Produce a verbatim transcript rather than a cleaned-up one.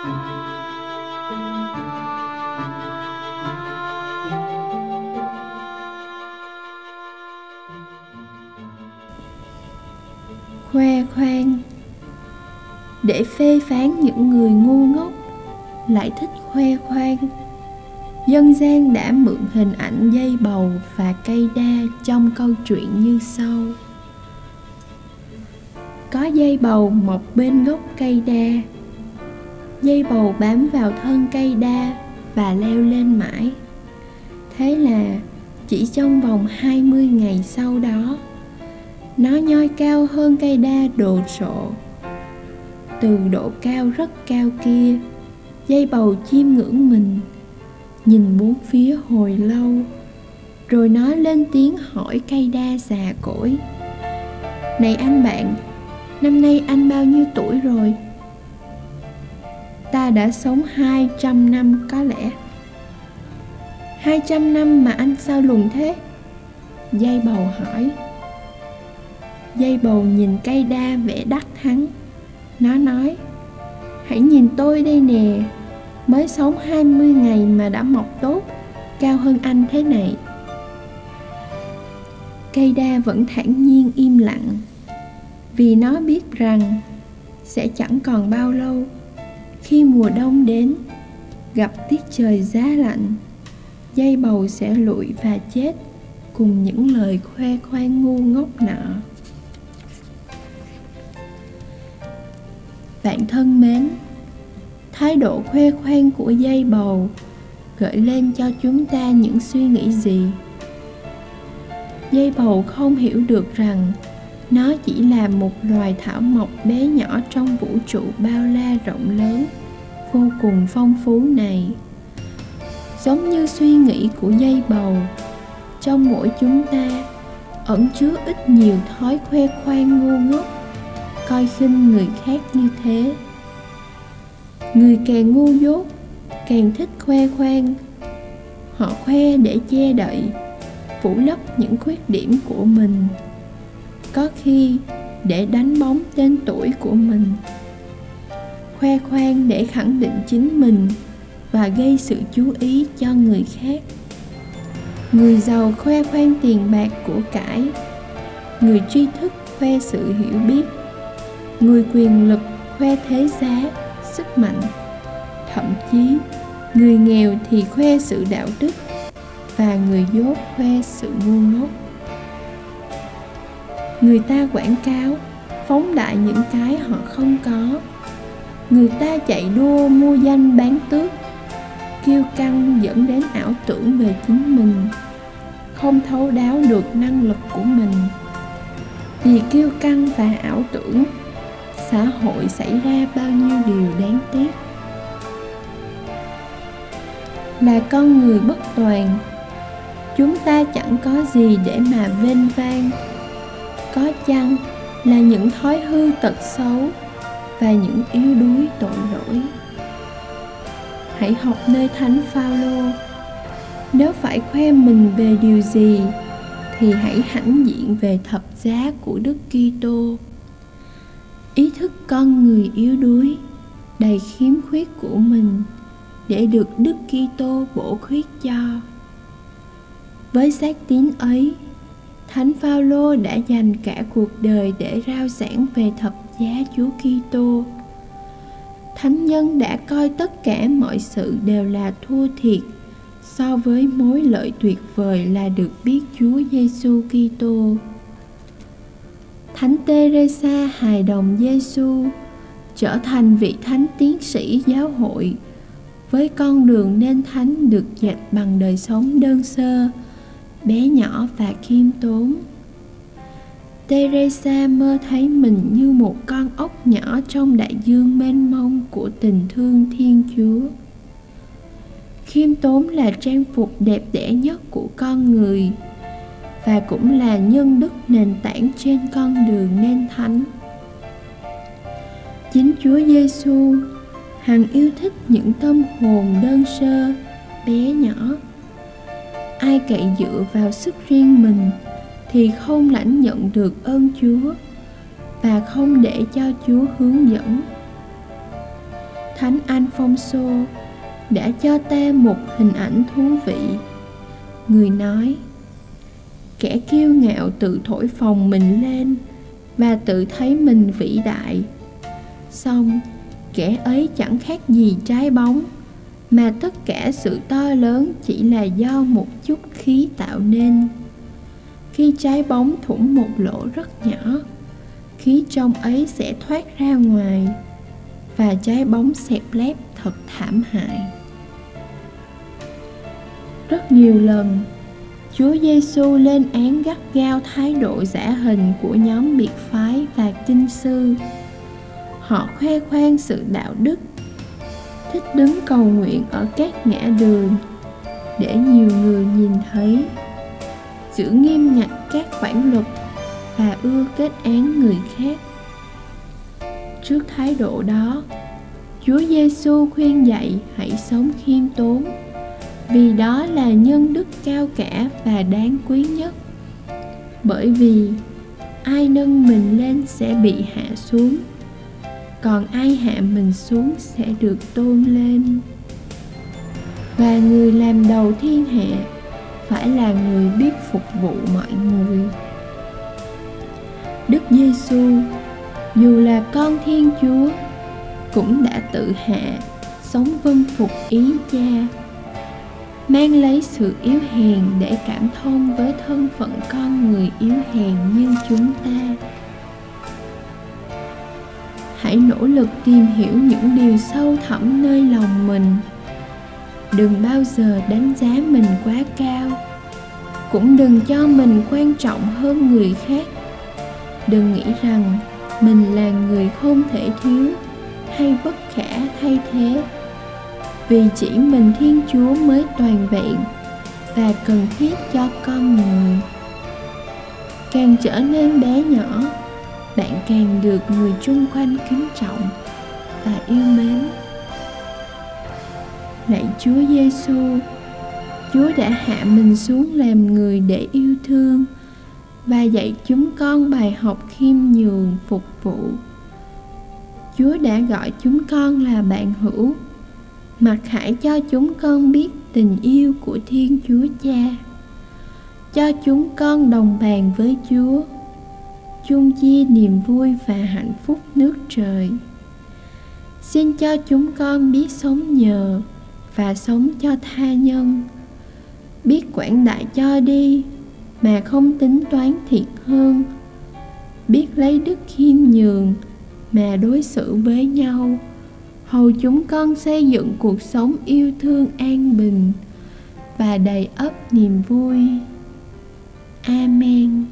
Khoe khoang. Để phê phán những người ngu ngốc lại thích khoe khoang, dân gian đã mượn hình ảnh dây bầu và cây đa trong câu chuyện như sau. Có dây bầu mọc bên gốc cây đa. Dây bầu bám vào thân cây đa và leo lên mãi. Thế là chỉ trong vòng hai mươi ngày sau đó, nó nhoi cao hơn cây đa đồ sộ. Từ độ cao rất cao kia, dây bầu chiêm ngưỡng mình, nhìn bốn phía hồi lâu, rồi nó lên tiếng hỏi cây đa già cỗi: Này anh bạn, năm nay anh bao nhiêu tuổi rồi? Ta đã sống hai trăm năm có lẽ. Hai trăm năm mà anh sao lùn thế? Dây bầu hỏi. Dây bầu nhìn cây đa vẻ đắc thắng. Nó nói: Hãy nhìn tôi đây nè, mới sống hai mươi ngày mà đã mọc tốt, cao hơn anh thế này. Cây đa vẫn thản nhiên im lặng, vì nó biết rằng sẽ chẳng còn bao lâu, khi mùa đông đến, gặp tiết trời giá lạnh, dây bầu sẽ lụi và chết cùng những lời khoe khoang ngu ngốc nọ. Bạn thân mến, thái độ khoe khoang của dây bầu gợi lên cho chúng ta những suy nghĩ gì? Dây bầu không hiểu được rằng nó chỉ là một loài thảo mộc bé nhỏ trong vũ trụ bao la rộng lớn, vô cùng phong phú này. Giống như suy nghĩ của dây bầu, trong mỗi chúng ta ẩn chứa ít nhiều thói khoe khoang ngu ngốc, coi khinh người khác như thế. Người càng ngu dốt càng thích khoe khoang. Họ khoe để che đậy, phủ lấp những khuyết điểm của mình, có khi để đánh bóng tên tuổi của mình. Khoe khoang để khẳng định chính mình và gây sự chú ý cho người khác. Người giàu khoe khoang tiền bạc của cải, người tri thức khoe sự hiểu biết, người quyền lực khoe thế giá, sức mạnh. Thậm chí người nghèo thì khoe sự đạo đức, và người dốt khoe sự ngu ngốc. Người ta quảng cáo, phóng đại những cái họ không có. Người ta chạy đua mua danh bán tước, kiêu căng dẫn đến ảo tưởng về chính mình, không thấu đáo được năng lực của mình. Vì kiêu căng và ảo tưởng, xã hội xảy ra bao nhiêu điều đáng tiếc. Là con người bất toàn, chúng ta chẳng có gì để mà vênh vang. Có chăng là những thói hư tật xấu và những yếu đuối tội lỗi. Hãy học nơi Thánh Phaolô. Nếu phải khoe mình về điều gì thì hãy hãnh diện về thập giá của Đức Kitô. Ý thức con người yếu đuối, đầy khiếm khuyết của mình để được Đức Kitô bổ khuyết cho. Với xác tín ấy, Thánh Phaolô đã dành cả cuộc đời để rao giảng về thập giá Chúa Kitô. Thánh nhân đã coi tất cả mọi sự đều là thua thiệt so với mối lợi tuyệt vời là được biết Chúa Giêsu Kitô. Thánh Teresa hài đồng Giêsu trở thành vị thánh tiến sĩ giáo hội, với con đường nên thánh được dạch bằng đời sống đơn sơ, bé nhỏ và khiêm tốn. Teresa mơ thấy mình như một con ốc nhỏ trong đại dương mênh mông của tình thương Thiên Chúa. Khiêm tốn là trang phục đẹp đẽ nhất của con người, và cũng là nhân đức nền tảng trên con đường nên thánh. Chính Chúa Giêsu hằng yêu thích những tâm hồn đơn sơ, bé nhỏ. Ai cậy dựa vào sức riêng mình thì không lãnh nhận được ơn Chúa và không để cho Chúa hướng dẫn. Thánh Alfonso đã cho ta một hình ảnh thú vị. Người nói: kẻ kiêu ngạo tự thổi phồng mình lên và tự thấy mình vĩ đại, song kẻ ấy chẳng khác gì trái bóng, mà tất cả sự to lớn chỉ là do một chút khí tạo nên. Khi trái bóng thủng một lỗ rất nhỏ, khí trong ấy sẽ thoát ra ngoài và trái bóng xẹp lép thật thảm hại. Rất nhiều lần, Chúa Giêsu lên án gắt gao thái độ giả hình của nhóm biệt phái và kinh sư. Họ khoe khoang sự đạo đức, thích đứng cầu nguyện ở các ngã đường để nhiều người nhìn thấy, giữ nghiêm ngặt các khoản luật và ưa kết án người khác. Trước thái độ đó, Chúa Giêsu khuyên dạy hãy sống khiêm tốn, vì đó là nhân đức cao cả và đáng quý nhất. Bởi vì ai nâng mình lên sẽ bị hạ xuống, còn ai hạ mình xuống sẽ được tôn lên. Và người làm đầu thiên hạ phải là người biết phục vụ mọi người. Đức Giêsu, dù là con Thiên Chúa, cũng đã tự hạ, sống vâng phục ý Cha, mang lấy sự yếu hèn để cảm thông với thân phận con người yếu hèn như chúng ta. Hãy nỗ lực tìm hiểu những điều sâu thẳm nơi lòng mình. Đừng bao giờ đánh giá mình quá cao, cũng đừng cho mình quan trọng hơn người khác. Đừng nghĩ rằng mình là người không thể thiếu hay bất khả thay thế, vì chỉ mình Thiên Chúa mới toàn vẹn và cần thiết cho con người. Càng trở nên bé nhỏ, bạn càng được người chung quanh kính trọng và yêu mến. Lạy Chúa Giêsu, Chúa đã hạ mình xuống làm người để yêu thương và dạy chúng con bài học khiêm nhường phục vụ. Chúa đã gọi chúng con là bạn hữu, mặc khải cho chúng con biết tình yêu của Thiên Chúa Cha, cho chúng con đồng bàn với Chúa, chung chia niềm vui và hạnh phúc nước trời. Xin cho chúng con biết sống nhờ và sống cho tha nhân, biết quảng đại cho đi mà không tính toán thiệt hơn, biết lấy đức khiêm nhường mà đối xử với nhau, hầu chúng con xây dựng cuộc sống yêu thương an bình và đầy ắp niềm vui. Amen.